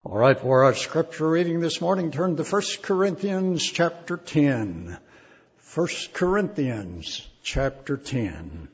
All right, for our scripture reading this morning, turn to 1 Corinthians chapter 10. 1 Corinthians chapter 10.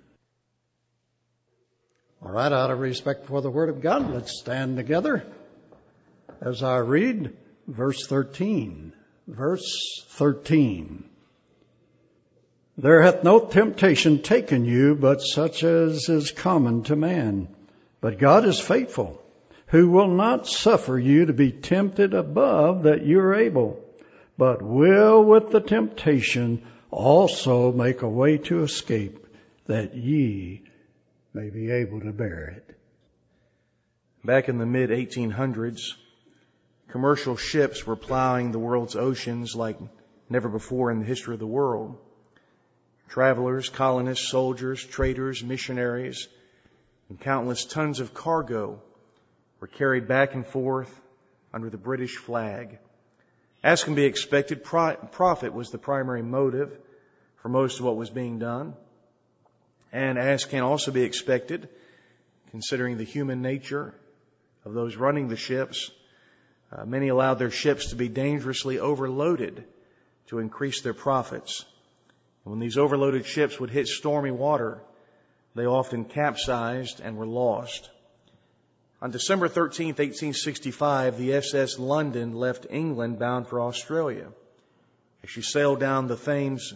All right, out of respect for the Word of God, let's stand together as I read verse 13. Verse 13. There hath no temptation taken you, but such as is common to man. But God is faithful, who will not suffer you to be tempted above that you are able, but will with the temptation also make a way to escape, that ye may be able to bear it. Back in the mid-1800s, commercial ships were plowing the world's oceans like never before in the history of the world. Travelers, colonists, soldiers, traders, missionaries, and countless tons of cargo were carried back and forth under the British flag. As can be expected, profit was the primary motive for most of what was being done. And as can also be expected, considering the human nature of those running the ships, many allowed their ships to be dangerously overloaded to increase their profits. And when these overloaded ships would hit stormy water, they often capsized and were lost. On December 13th, 1865, the SS London left England bound for Australia. As she sailed down the Thames,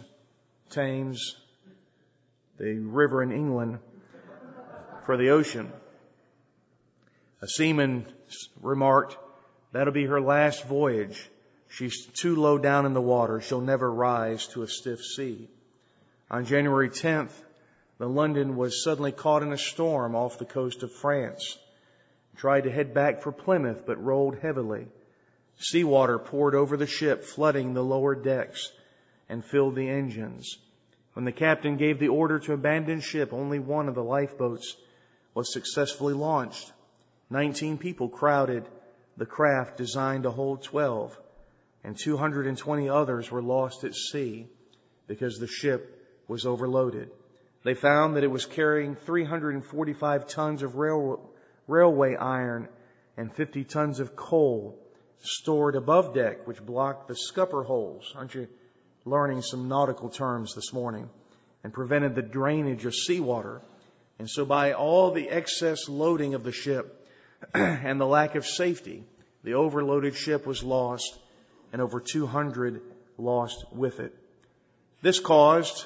the river in England, for the ocean, a seaman remarked, "That'll be her last voyage. She's too low down in the water. She'll never rise to a stiff sea." On January 10th, the London was suddenly caught in a storm off the coast of France. Tried to head back for Plymouth, but rolled heavily. Seawater poured over the ship, flooding the lower decks and filled the engines. When the captain gave the order to abandon ship, only one of the lifeboats was successfully launched. 19 people crowded the craft designed to hold 12, and 220 others were lost at sea because the ship was overloaded. They found that it was carrying 345 tons of railway iron and 50 tons of coal stored above deck, which blocked the scupper holes. Aren't you learning some nautical terms this morning? And prevented the drainage of seawater. And so by all the excess loading of the ship and the lack of safety, the overloaded ship was lost and over 200 lost with it. This caused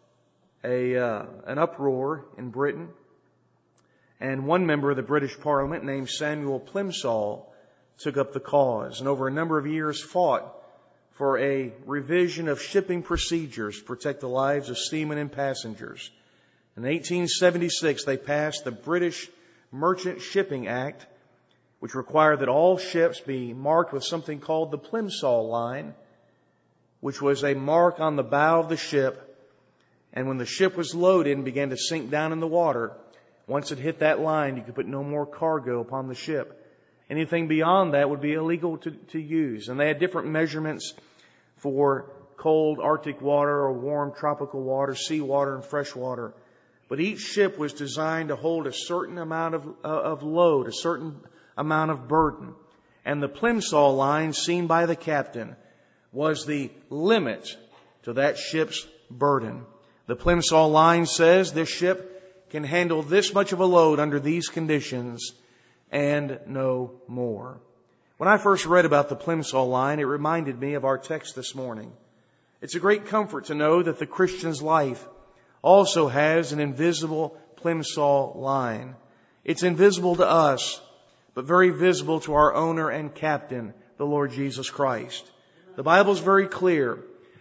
an uproar in Britain. And one member of the British Parliament named Samuel Plimsoll took up the cause and over a number of years fought for a revision of shipping procedures to protect the lives of seamen and passengers. In 1876, they passed the British Merchant Shipping Act, which required that all ships be marked with something called the Plimsoll line, which was a mark on the bow of the ship. And when the ship was loaded and began to sink down in the water, once it hit that line, you could put no more cargo upon the ship. Anything beyond that would be illegal to use. And they had different measurements for cold Arctic water or warm tropical water, seawater and fresh water. But each ship was designed to hold a certain amount of load, a certain amount of burden. And the Plimsoll line seen by the captain was the limit to that ship's burden. The Plimsoll line says this ship can handle this much of a load under these conditions and no more. When I first read about the Plimsoll line, it reminded me of our text this morning. It's a great comfort to know that the Christian's life also has an invisible Plimsoll line. It's invisible to us, but very visible to our owner and captain, the Lord Jesus Christ. The Bible's very clear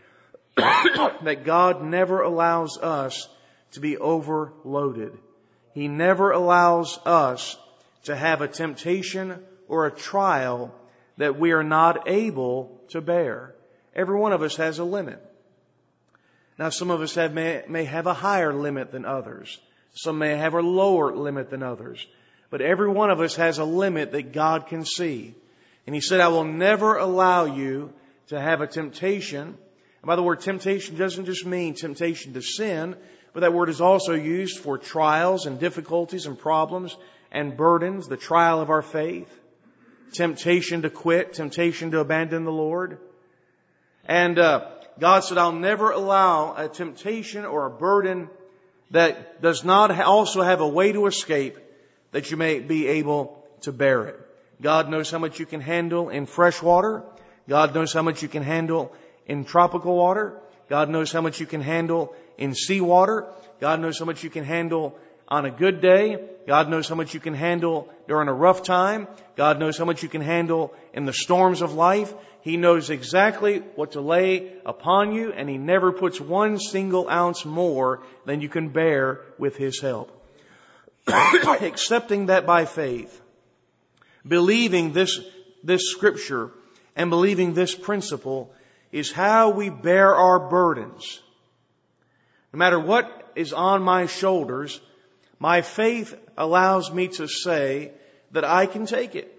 that God never allows us to be overloaded. He never allows us to have a temptation or a trial that we are not able to bear. Every one of us has a limit. Now, some of us may have a higher limit than others. Some may have a lower limit than others. But every one of us has a limit that God can see. And He said, I will never allow you to have a temptation. And by the word temptation doesn't just mean temptation to sin, but that word is also used for trials and difficulties and problems and burdens, the trial of our faith. temptation to quit, temptation to abandon the Lord. And God said, I'll never allow a temptation or a burden that does not also have a way to escape that you may be able to bear it. God knows how much you can handle in fresh water. God knows how much you can handle in tropical water. God knows how much you can handle in seawater. God knows how much you can handle on a good day. God knows how much you can handle during a rough time. God knows how much you can handle in the storms of life. He knows exactly what to lay upon you, and He never puts one single ounce more than you can bear with His help. Accepting that by faith, believing this scripture and believing this principle is how we bear our burdens. No matter what is on my shoulders, my faith allows me to say that I can take it.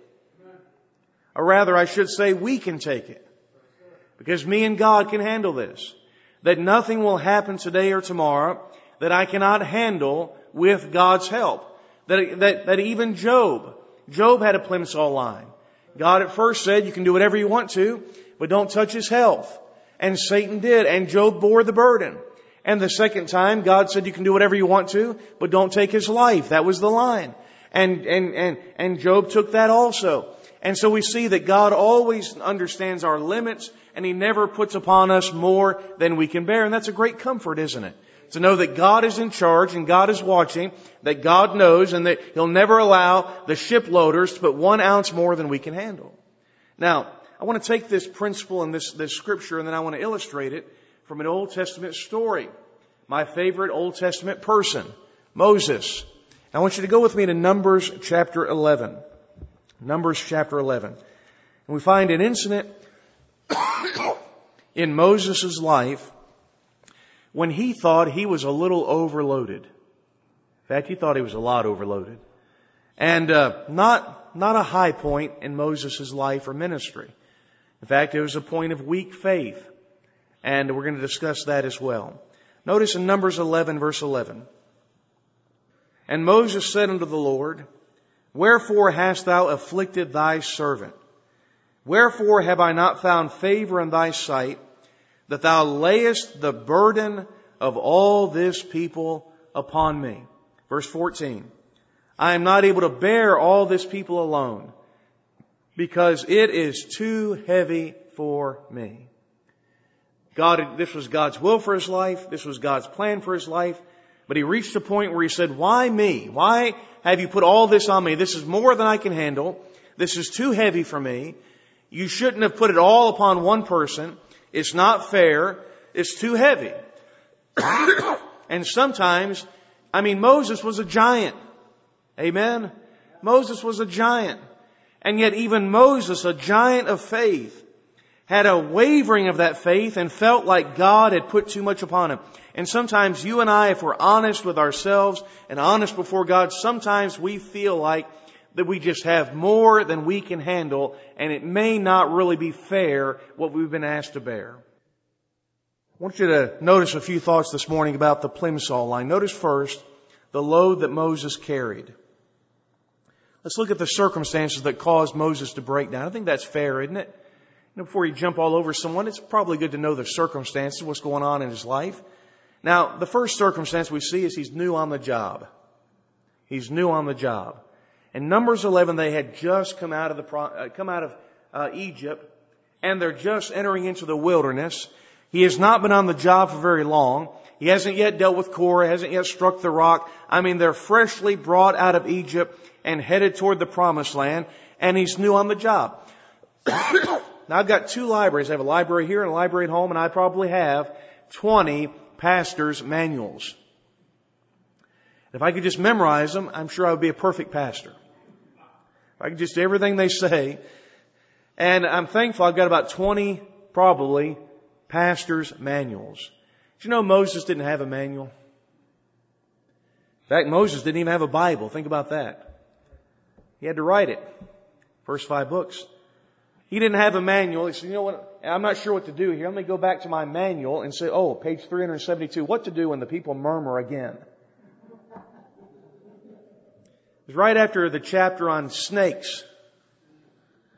Or rather, I should say we can take it. Because me and God can handle this. That nothing will happen today or tomorrow that I cannot handle with God's help. That even Job had a Plimsoll line. God at first said, you can do whatever you want to, but don't touch his health. And Satan did, and Job bore the burden. And the second time, God said, you can do whatever you want to, but don't take his life. That was the line. And Job took that also. And so we see that God always understands our limits, and He never puts upon us more than we can bear. And that's a great comfort, isn't it? To know that God is in charge and God is watching, that God knows, and that He'll never allow the shiploaders to put 1 ounce more than we can handle. Now, I want to take this principle and this scripture, and then I want to illustrate it from an Old Testament story. My favorite Old Testament person, Moses. I want you to go with me to Numbers chapter 11. Numbers chapter 11. And we find an incident in Moses' life when he thought he was a little overloaded. In fact, he thought he was a lot overloaded. And not a high point in Moses' life or ministry. In fact, it was a point of weak faith. And we're going to discuss that as well. Notice in Numbers 11, verse 11. And Moses said unto the Lord, Wherefore hast thou afflicted thy servant? Wherefore have I not found favor in thy sight, that thou layest the burden of all this people upon me? Verse 14. I am not able to bear all this people alone, because it is too heavy for me. This was God's will for his life. This was God's plan for his life. But he reached a point where he said, why me? Why have you put all this on me? This is more than I can handle. This is too heavy for me. You shouldn't have put it all upon one person. It's not fair. It's too heavy. And sometimes, Moses was a giant. Amen? Moses was a giant. And yet even Moses, a giant of faith, had a wavering of that faith and felt like God had put too much upon him. And sometimes you and I, if we're honest with ourselves and honest before God, sometimes we feel like that we just have more than we can handle, and it may not really be fair what we've been asked to bear. I want you to notice a few thoughts this morning about the Plimsoll line. Notice first the load that Moses carried. Let's look at the circumstances that caused Moses to break down. I think that's fair, isn't it? Before you jump all over someone, it's probably good to know the circumstances, what's going on in his life. Now, the first circumstance we see is he's new on the job. He's new on the job. In Numbers 11, they had just come out of Egypt, and they're just entering into the wilderness. He has not been on the job for very long. He hasn't yet dealt with Korah, hasn't yet struck the rock. They're freshly brought out of Egypt and headed toward the Promised Land, and he's new on the job. Now, I've got 2 libraries. I have a library here and a library at home, and I probably have 20 pastors' manuals. If I could just memorize them, I'm sure I would be a perfect pastor. If I could just do everything they say. And I'm thankful I've got about 20, probably, pastors' manuals. Did you know Moses didn't have a manual? In fact, Moses didn't even have a Bible. Think about that. He had to write it. First 5 books. He didn't have a manual. He said, you know what? I'm not sure what to do here. Let me go back to my manual and say, page 372, what to do when the people murmur again. It was right after the chapter on snakes.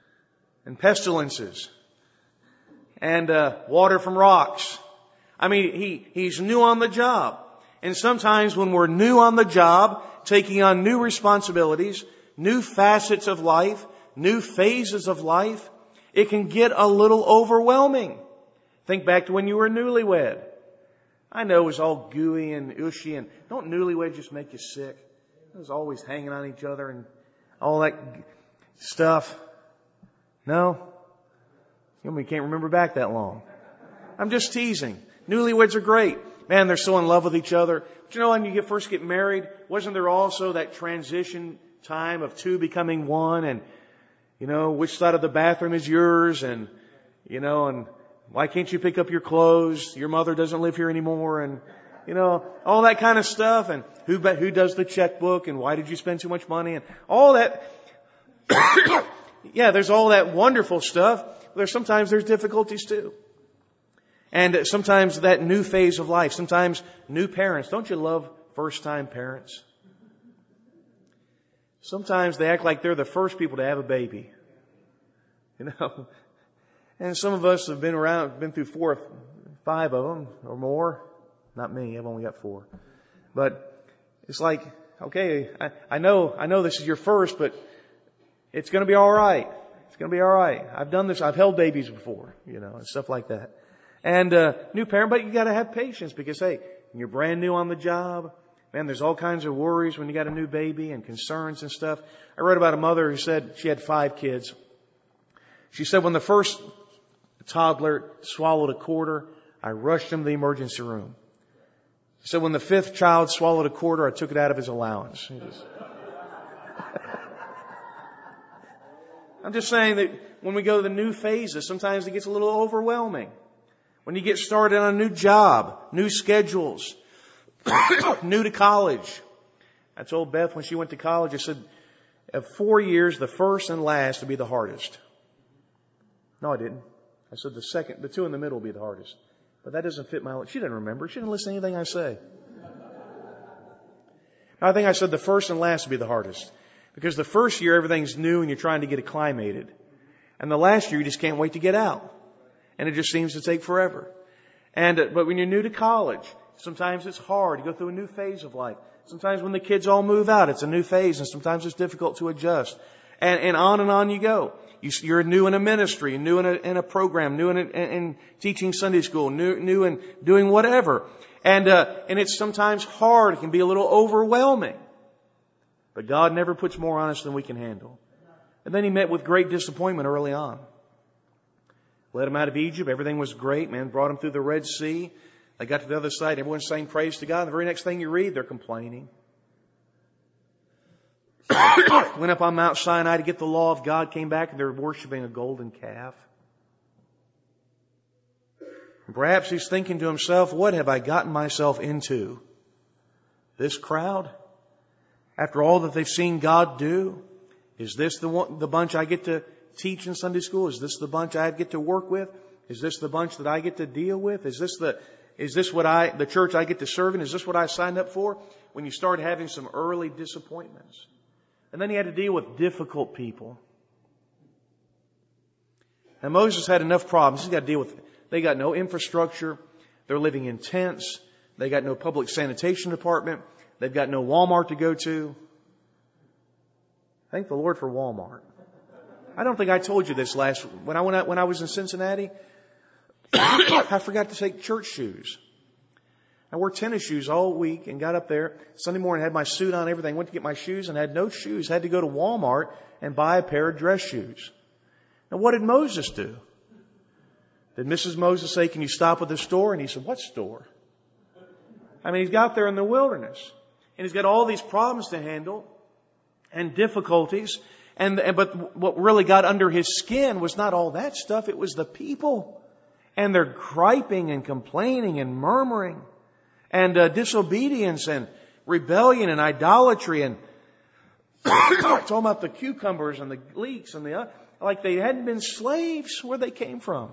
and pestilences and water from rocks. I mean, he's new on the job. And sometimes when we're new on the job, taking on new responsibilities, new facets of life, new phases of life, it can get a little overwhelming. Think back to when you were a newlywed. I know it was all gooey and ushy, and don't newlyweds just make you sick? It was always hanging on each other and all that stuff. No? You can't remember back that long. I'm just teasing. Newlyweds are great. Man, they're so in love with each other. But you know, when you first get married, wasn't there also that transition time of two becoming one? And, you know, which side of the bathroom is yours? And, you know, and why can't you pick up your clothes? Your mother doesn't live here anymore. And, you know, all that kind of stuff. And who does the checkbook? And why did you spend too much money? And all that. Yeah, there's all that wonderful stuff. Sometimes there's difficulties too. And sometimes that new phase of life, sometimes new parents. Don't you love first-time parents? Sometimes they act like they're the first people to have a baby. You know? And some of us have been through 4 or 5 of them or more. Not me, I've only got 4. But it's like, okay, I know this is your first, but it's going to be all right. It's going to be all right. I've done this. I've held babies before, you know, and stuff like that. And new parent, but you got to have patience because, hey, when you're brand new on the job, man, there's all kinds of worries when you got a new baby and concerns and stuff. I read about a mother who said she had 5 kids. She said when the first toddler swallowed a quarter, I rushed him to the emergency room. She said when the 5th child swallowed a quarter, I took it out of his allowance. I'm just saying that when we go to the new phases, sometimes it gets a little overwhelming. When you get started on a new job, new schedules, new to college. I told Beth when she went to college, I said, of 4 years, the first and last will be the hardest. No, I didn't. I said the 2 in the middle will be the hardest. But that doesn't fit my life. She didn't remember. She didn't listen to anything I say. I think I said the first and last will be the hardest. Because the first year, everything's new and you're trying to get acclimated. And the last year, you just can't wait to get out. And it just seems to take forever. But when you're new to college, sometimes it's hard. You go through a new phase of life. Sometimes when the kids all move out, it's a new phase, and sometimes it's difficult to adjust. And on you go. You're new in a ministry, new in a program, new in teaching Sunday school, new in doing whatever. And it's sometimes hard. It can be a little overwhelming. But God never puts more on us than we can handle. And then He met with great disappointment early on. Led them out of Egypt. Everything was great, man. Brought them through the Red Sea. They got to the other side. Everyone's saying praise to God. And the very next thing you read, they're complaining. Went up on Mount Sinai to get the law of God. Came back and they're worshiping a golden calf. And perhaps he's thinking to himself, what have I gotten myself into? This crowd? After all that they've seen God do? Is this the bunch I get to teach in Sunday school? Is this the bunch I get to work with? Is this the bunch that I get to deal with? Is this the church I get to serve in? Is this what I signed up for? When you start having some early disappointments. And then he had to deal with difficult people. And Moses had enough problems. He's got to deal with it. They got no infrastructure. They're living in tents. They got no public sanitation department. They've got no Walmart to go to. Thank the Lord for Walmart. I don't think I told you this when I was in Cincinnati. I forgot to take church shoes. I wore tennis shoes all week and got up there Sunday morning, had my suit on, everything. Went to get my shoes and had no shoes. Had to go to Walmart and buy a pair of dress shoes. Now, what did Moses do? Did Mrs. Moses say, "Can you stop at the store?" And he said, "What store?" I mean, he's got there in the wilderness and he's got all these problems to handle and difficulties. But what really got under his skin was not all that stuff. It was the people. And they're griping and complaining and murmuring and disobedience and rebellion and idolatry and talking about the cucumbers and the leeks and like they hadn't been slaves where they came from.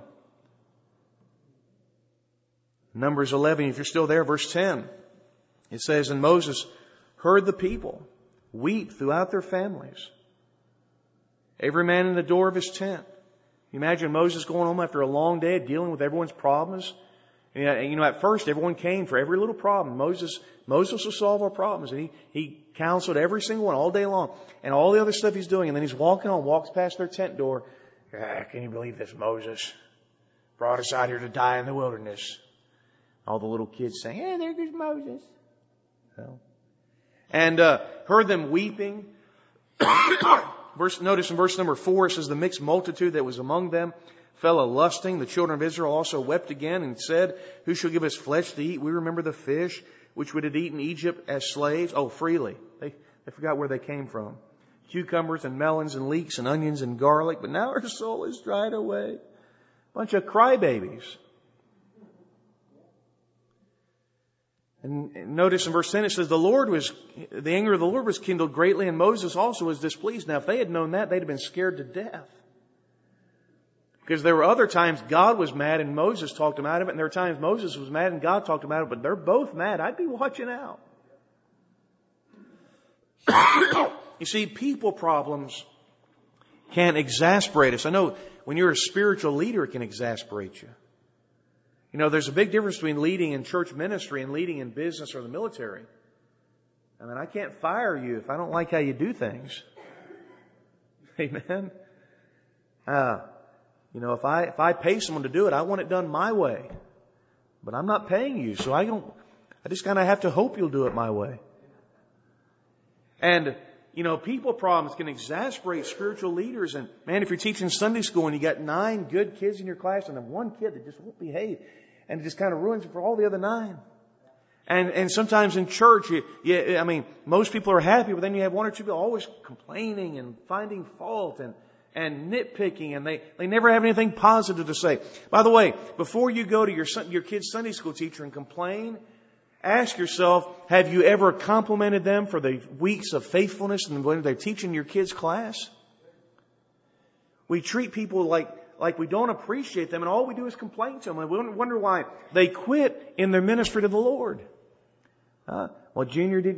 Numbers 11, if you're still there, verse 10. It says, and Moses heard the people weep throughout their families. Every man in the door of his tent, You imagine Moses going home after a long day of dealing with everyone's problems. And, at first everyone came for every little problem. Moses will solve our problems. And he counseled every single one all day long. And all the other stuff he's doing. And then he's walks past their tent door. Can you believe this, Moses? Brought us out here to die in the wilderness. All the little kids saying, "Hey, there goes Moses." Well, and heard them weeping. Notice in verse number 4, it says, "The mixed multitude that was among them fell a-lusting. The children of Israel also wept again and said, Who shall give us flesh to eat? We remember the fish which we did eat in Egypt as slaves." Oh, freely. They forgot where they came from. Cucumbers and melons and leeks and onions and garlic. But now our soul is dried away. Bunch of crybabies. And notice in verse 10 it says, the anger of the Lord was kindled greatly, and Moses also was displeased. Now if they had known that, they'd have been scared to death. Because there were other times God was mad and Moses talked him out of it, and there were times Moses was mad and God talked him out of it, but they're both mad. I'd be watching out. You see, people problems can exasperate us. I know when you're a spiritual leader, it can exasperate you. There's a big difference between leading in church ministry and leading in business or the military. I mean, I can't fire you if I don't like how you do things. Amen. If I pay someone to do it, I want it done my way. But I'm not paying you, so I just kind of have to hope you'll do it my way. And, people problems can exasperate spiritual leaders. And man, if you're teaching Sunday school and you got 9 good kids in your class and then one kid that just won't behave, and it just kind of ruins it for all the other 9. And sometimes in church, most people are happy, but then you have 1 or 2 people always complaining and finding fault and nitpicking, and they never have anything positive to say. By the way, before you go to your kid's Sunday school teacher and complain, ask yourself, have you ever complimented them for the weeks of faithfulness and when they're teaching your kids' class? We treat people like we don't appreciate them, and all we do is complain to them, and we wonder why they quit in their ministry to the Lord. Billy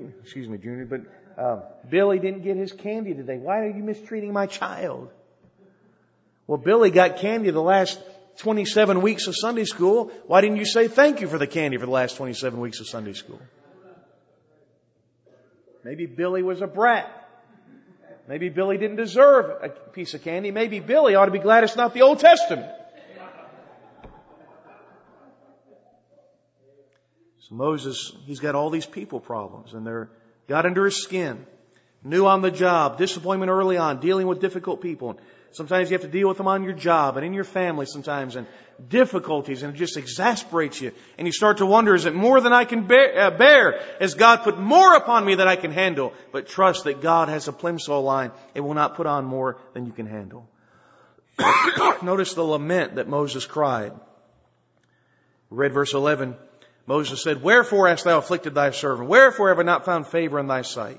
didn't get his candy today. Why are you mistreating my child? Well, Billy got candy the last 27 weeks of Sunday school. Why didn't you say thank you for the candy for the last 27 weeks of Sunday school? Maybe Billy was a brat. Maybe Billy didn't deserve a piece of candy. Maybe Billy ought to be glad it's not the Old Testament. So Moses, he's got all these people problems, and they're got under his skin. New on the job, disappointment early on, dealing with difficult people. Sometimes you have to deal with them on your job and in your family sometimes, and difficulties, and it just exasperates you. And you start to wonder, is it more than I can bear? Has God put more upon me than I can handle? But trust that God has a Plimsoll line. It will not put on more than you can handle. Notice the lament that Moses cried. We read verse 11. Moses said, Wherefore hast thou afflicted thy servant? Wherefore have I not found favor in thy sight?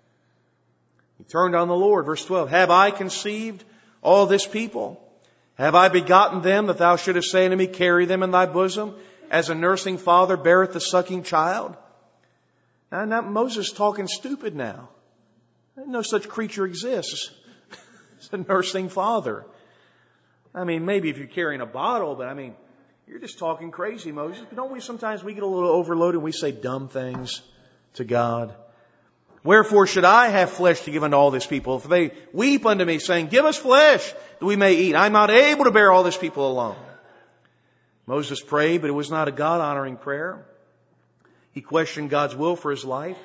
He turned on the Lord. Verse 12. Have I conceived all this people? Have I begotten them that thou shouldest say unto me, Carry them in thy bosom, as a nursing father beareth the sucking child? Now Moses is talking stupid now. No such creature exists. It's a nursing father. Maybe if you're carrying a bottle, but you're just talking crazy, Moses. But don't we sometimes get a little overloaded and we say dumb things to God? Wherefore should I have flesh to give unto all this people? If they weep unto me, saying, Give us flesh that we may eat. I'm not able to bear all this people alone. Moses prayed, but it was not a God-honoring prayer. He questioned God's will for his life.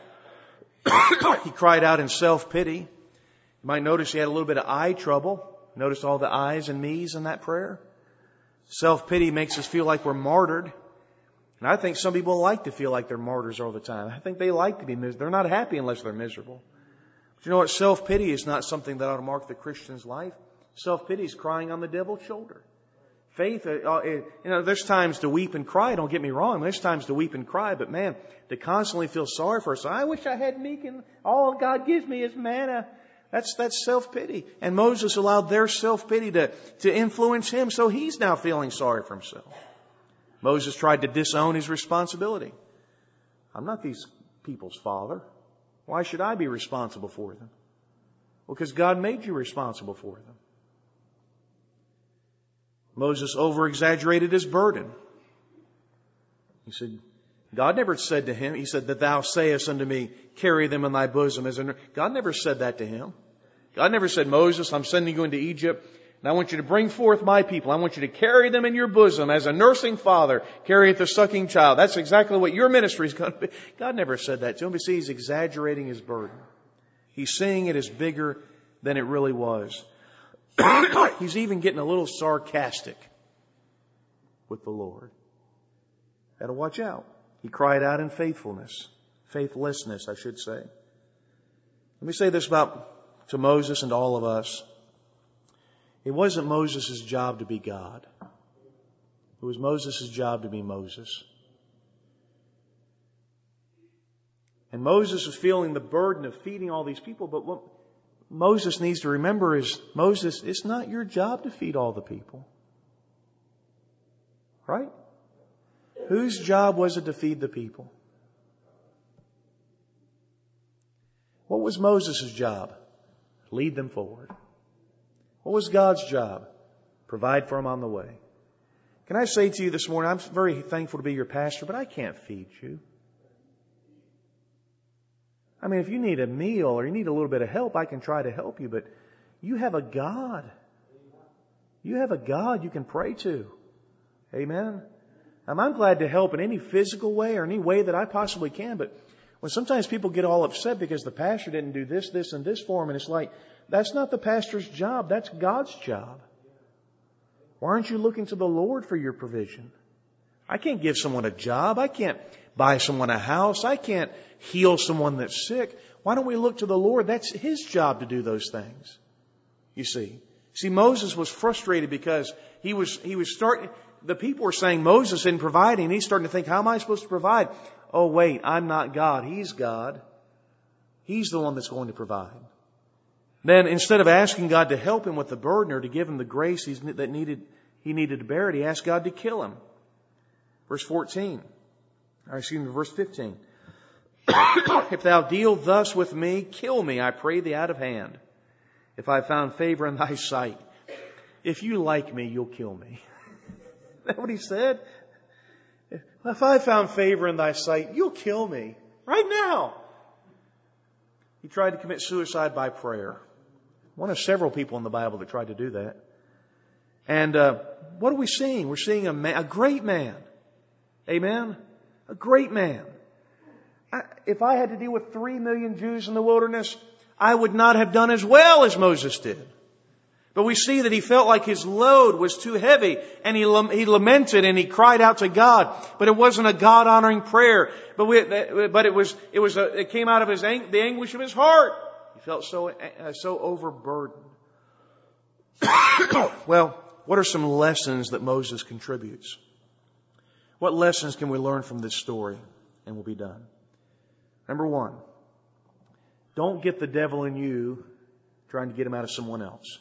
He cried out in self-pity. You might notice he had a little bit of eye trouble. Notice all the I's and me's in that prayer. Self-pity makes us feel like we're martyred. And I think some people like to feel like they're martyrs all the time. I think they like to be miserable. They're not happy unless they're miserable. But you know what? Self-pity is not something that ought to mark the Christian's life. Self-pity is crying on the devil's shoulder. Faith, there's times to weep and cry. Don't get me wrong. There's times to weep and cry. But man, to constantly feel sorry for us. I wish I had meek and all God gives me is manna. That's self-pity. And Moses allowed their self-pity to influence him. So he's now feeling sorry for himself. Moses tried to disown his responsibility. I'm not these people's father. Why should I be responsible for them? Well, because God made you responsible for them. Moses over-exaggerated his burden. He said, God never said to him, he said, that thou sayest unto me, carry them in thy bosom. God never said that to him. God never said, Moses, I'm sending you into Egypt, and I want you to bring forth my people. I want you to carry them in your bosom as a nursing father carrieth a sucking child. That's exactly what your ministry is going to be. God never said that to him. But see, he's exaggerating his burden. He's seeing it as bigger than it really was. He's even getting a little sarcastic with the Lord. Got to watch out. He cried out in faithlessness, I should say. Let me say this to Moses and to all of us. It wasn't Moses' job to be God. It was Moses' job to be Moses. And Moses was feeling the burden of feeding all these people, but what Moses needs to remember is, Moses, it's not your job to feed all the people. Right? Whose job was it to feed the people? What was Moses' job? Lead them forward. What was God's job? Provide for them on the way. Can I say to you this morning, I'm very thankful to be your pastor, but I can't feed you. I mean, if you need a meal or you need a little bit of help, I can try to help you, but you have a God. You have a God you can pray to. Amen? I'm glad to help in any physical way or any way that I possibly can, but when sometimes people get all upset because the pastor didn't do this, this, and this for them, and it's like, that's not the pastor's job. That's God's job. Why aren't you looking to the Lord for your provision? I can't give someone a job. I can't buy someone a house. I can't heal someone that's sick. Why don't we look to the Lord? That's His job to do those things. You see. See, Moses was frustrated because he was starting, the people were saying Moses isn't providing. And he's starting to think, how am I supposed to provide? Oh, wait, I'm not God. He's God. He's the one that's going to provide. Then instead of asking God to help him with the burden or to give him the grace he needed to bear it, he asked God to kill him. Verse 15. If thou deal thus with me, kill me, I pray thee, out of hand. If I have found favor in thy sight. If you like me, you'll kill me. Is that what he said? If I found favor in thy sight, you'll kill me. Right now. He tried to commit suicide by prayer. One of several people in the Bible that tried to do that. And what are we seeing? We're seeing a great man. Amen? A great man. If I had to deal with 3 million Jews in the wilderness, I would not have done as well as Moses did. But we see that he felt like his load was too heavy, and he lamented and he cried out to God. But it wasn't a God-honoring prayer. But it came out of the anguish of his heart. He felt so overburdened. Well, what are some lessons that Moses contributes? What lessons can we learn from this story? And we'll be done. Number 1, don't get the devil in you trying to get him out of someone else.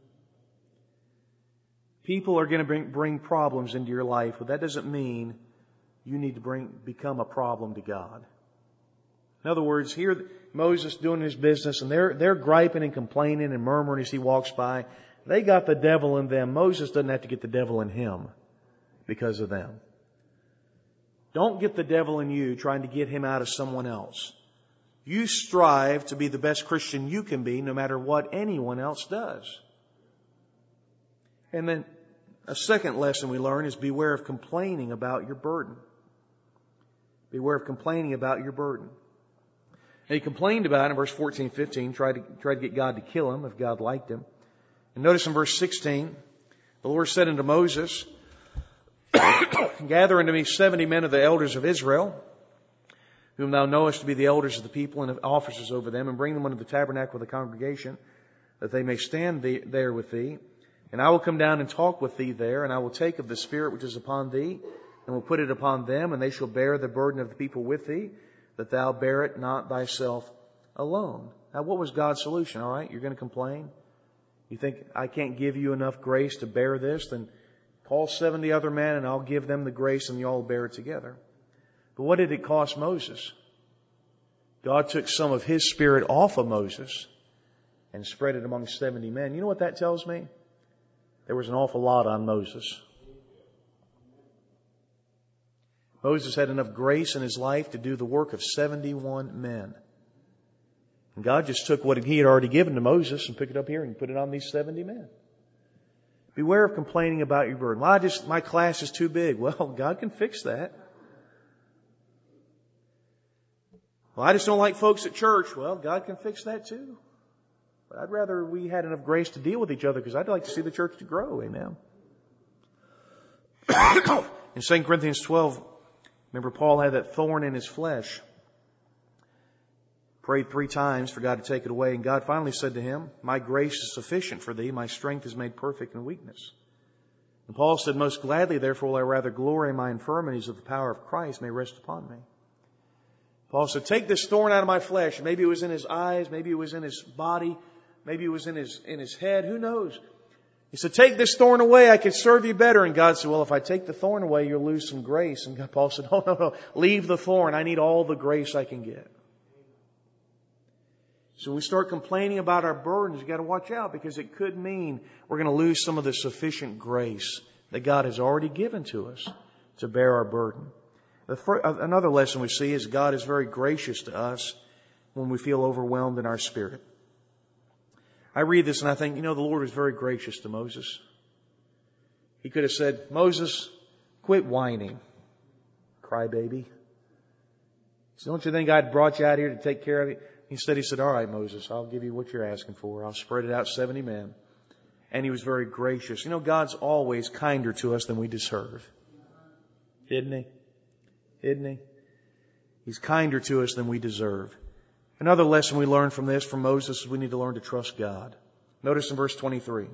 People are going to bring problems into your life, but that doesn't mean you need to become a problem to God. In other words, here Moses doing his business, and they're griping and complaining and murmuring as he walks by. They got the devil in them. Moses doesn't have to get the devil in him because of them. Don't get the devil in you trying to get him out of someone else. You strive to be the best Christian you can be no matter what anyone else does. And then a second lesson we learn is beware of complaining about your burden. Beware of complaining about your burden. And he complained about it in verse 14, 15, tried to get God to kill him if God liked him. And notice in verse 16, the Lord said unto Moses, gather unto me 70 men of the elders of Israel, whom thou knowest to be the elders of the people and officers over them, and bring them unto the tabernacle of the congregation, that they may stand there with thee. And I will come down and talk with thee there, and I will take of the Spirit which is upon thee, and will put it upon them, and they shall bear the burden of the people with thee, that thou bear it not thyself alone. Now, what was God's solution? All right, you're going to complain? You think, I can't give you enough grace to bear this? Then call 70 other men, and I'll give them the grace, and you all bear it together. But what did it cost Moses? God took some of His Spirit off of Moses and spread it among 70 men. You know what that tells me? There was an awful lot on Moses. Moses had enough grace in his life to do the work of 71 men. And God just took what He had already given to Moses and picked it up here and put it on these 70 men. Beware of complaining about your burden. Well, my class is too big. Well, God can fix that. Well, I just don't like folks at church. Well, God can fix that too. But I'd rather we had enough grace to deal with each other because I'd like to see the church to grow. Amen. In 2 Corinthians 12, remember Paul had that thorn in his flesh. Prayed 3 times for God to take it away. And God finally said to him, my grace is sufficient for thee. My strength is made perfect in weakness. And Paul said, most gladly, therefore, will I rather glory in my infirmities that the power of Christ may rest upon me. Paul said, take this thorn out of my flesh. Maybe it was in his eyes. Maybe it was in his body. Maybe it was in his head. Who knows? He said, take this thorn away. I could serve you better. And God said, well, if I take the thorn away, you'll lose some grace. And Paul said, oh, no. Leave the thorn. I need all the grace I can get. So when we start complaining about our burdens, you've got to watch out because it could mean we're going to lose some of the sufficient grace that God has already given to us to bear our burden. Another lesson we see is God is very gracious to us when we feel overwhelmed in our spirit. I read this and I think, the Lord was very gracious to Moses. He could have said, Moses, quit whining, crybaby. Don't you think I'd brought you out here to take care of you? Instead, He said, all right, Moses, I'll give you what you're asking for. I'll spread it out 70 men. And He was very gracious. God's always kinder to us than we deserve. Isn't He? Isn't He? He's kinder to us than we deserve. Another lesson we learn from this, from Moses, is we need to learn to trust God. Notice in verse 23.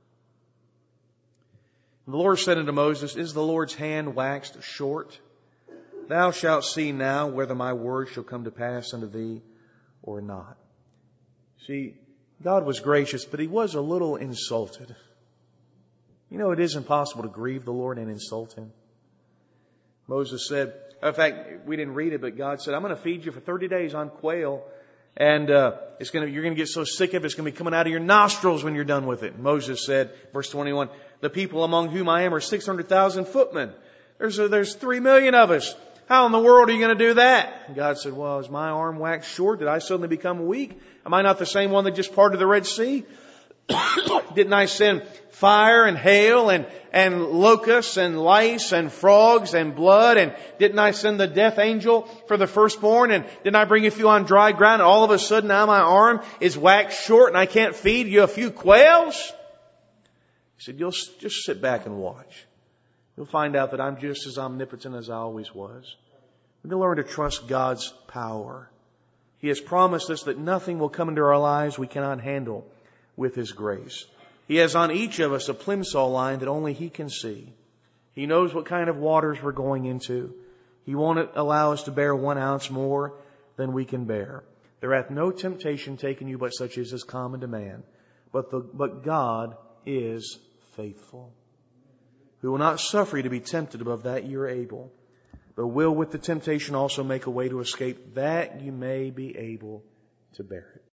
The Lord said unto Moses, is the Lord's hand waxed short? Thou shalt see now whether my word shall come to pass unto thee or not. See, God was gracious, but He was a little insulted. It is impossible to grieve the Lord and insult Him. Moses said, in fact, we didn't read it, but God said, I'm going to feed you for 30 days on quail. And you're going to get so sick of it, it's going to be coming out of your nostrils when you're done with it. Moses said, verse 21, the people among whom I am are 600,000 footmen. There's 3 million of us. How in the world are you going to do that? And God said, well, is my arm waxed short? Did I suddenly become weak? Am I not the same one that just parted the Red Sea? Didn't I send fire and hail and locusts and lice and frogs and blood? And didn't I send the death angel for the firstborn? And didn't I bring a few on dry ground? And all of a sudden now my arm is waxed short and I can't feed you a few quails? He said, you'll just sit back and watch. You'll find out that I'm just as omnipotent as I always was. We need to learn to trust God's power. He has promised us that nothing will come into our lives we cannot handle with His grace. He has on each of us a plimsoll line that only He can see. He knows what kind of waters we're going into. He won't allow us to bear 1 ounce more than we can bear. There hath no temptation taken you but such as is common to man. But God is faithful, who will not suffer you to be tempted above that you are able, but will with the temptation also make a way to escape, that you may be able to bear it.